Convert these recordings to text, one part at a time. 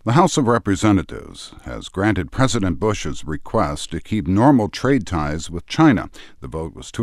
The House of Representatives has granted President Bush's request to keep normal trade ties with China. The vote was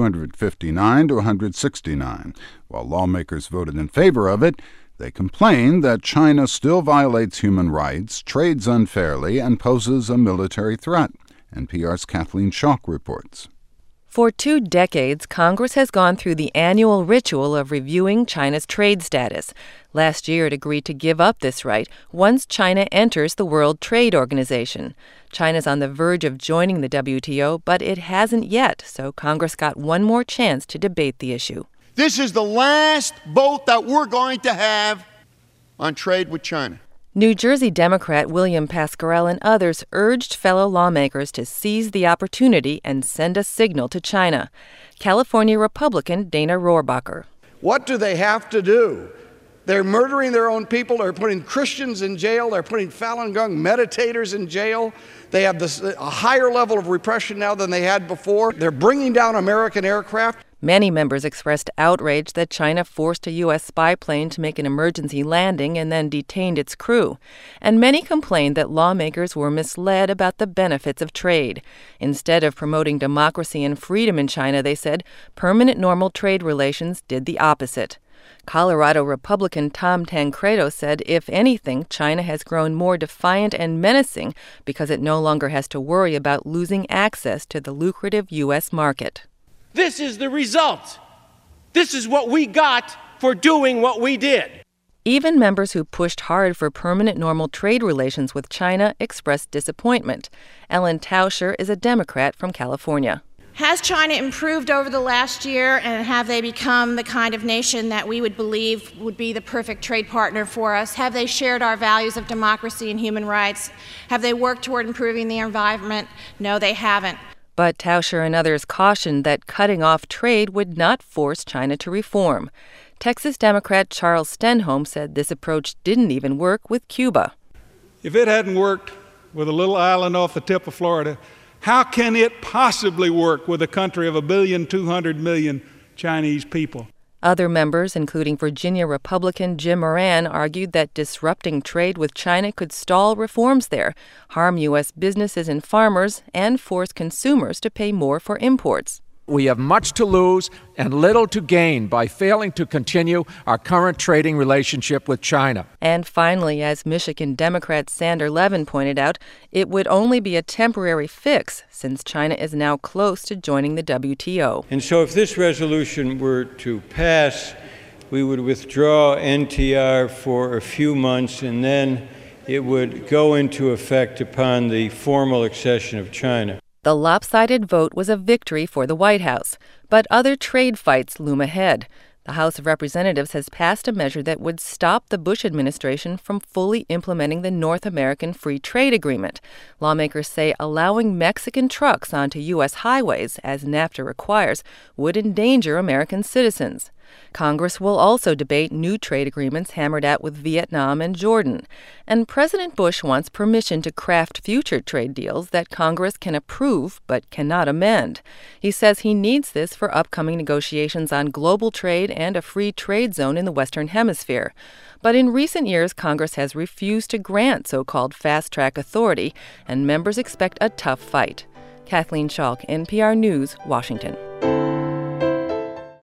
259 to 169. While lawmakers voted in favor of it, they complained that China still violates human rights, trades unfairly, and poses a military threat. NPR's Kathleen Schalk reports. For 2 decades, Congress has gone through the annual ritual of reviewing China's trade status. Last year, it agreed to give up this right once China enters the World Trade Organization. China's on the verge of joining the WTO, but it hasn't yet, so Congress got one more chance to debate the issue. This is the last vote that we're going to have on trade with China. New Jersey Democrat William Pascarell and others urged fellow lawmakers to seize the opportunity and send a signal to China. California Republican Dana Rohrabacher. What do they have to do? They're murdering their own people. They're putting Christians in jail. They're putting Falun Gong meditators in jail. They have a higher level of repression now than they had before. They're bringing down American aircraft. Many members expressed outrage that China forced a U.S. spy plane to make an emergency landing and then detained its crew. And many complained that lawmakers were misled about the benefits of trade. Instead of promoting democracy and freedom in China, they said, permanent normal trade relations did the opposite. Colorado Republican Tom Tancredo said, if anything, China has grown more defiant and menacing because it no longer has to worry about losing access to the lucrative U.S. market. This is the result. This is what we got for doing what we did. Even members who pushed hard for permanent normal trade relations with China expressed disappointment. Ellen Tauscher is a Democrat from California. Has China improved over the last year, and have they become the kind of nation that we would believe would be the perfect trade partner for us? Have they shared our values of democracy and human rights? Have they worked toward improving the environment? No, they haven't. But Tauscher and others cautioned that cutting off trade would not force China to reform. Texas Democrat Charles Stenholm said this approach didn't even work with Cuba. If it hadn't worked with a little island off the tip of Florida, how can it possibly work with a country of 1,200,000,000 Chinese people? Other members, including Virginia Republican Jim Moran, argued that disrupting trade with China could stall reforms there, harm U.S. businesses and farmers, and force consumers to pay more for imports. We have much to lose and little to gain by failing to continue our current trading relationship with China. And finally, as Michigan Democrat Sander Levin pointed out, it would only be a temporary fix since China is now close to joining the WTO. And so if this resolution were to pass, we would withdraw NTR for a few months, and then it would go into effect upon the formal accession of China. The lopsided vote was a victory for the White House, but other trade fights loom ahead. The House of Representatives has passed a measure that would stop the Bush administration from fully implementing the North American Free Trade Agreement. Lawmakers say allowing Mexican trucks onto U.S. highways, as NAFTA requires, would endanger American citizens. Congress will also debate new trade agreements hammered out with Vietnam and Jordan. And President Bush wants permission to craft future trade deals that Congress can approve but cannot amend. He says he needs this for upcoming negotiations on global trade and a free trade zone in the Western Hemisphere. But in recent years, Congress has refused to grant so-called fast-track authority, and members expect a tough fight. Kathleen Schalk, NPR News, Washington.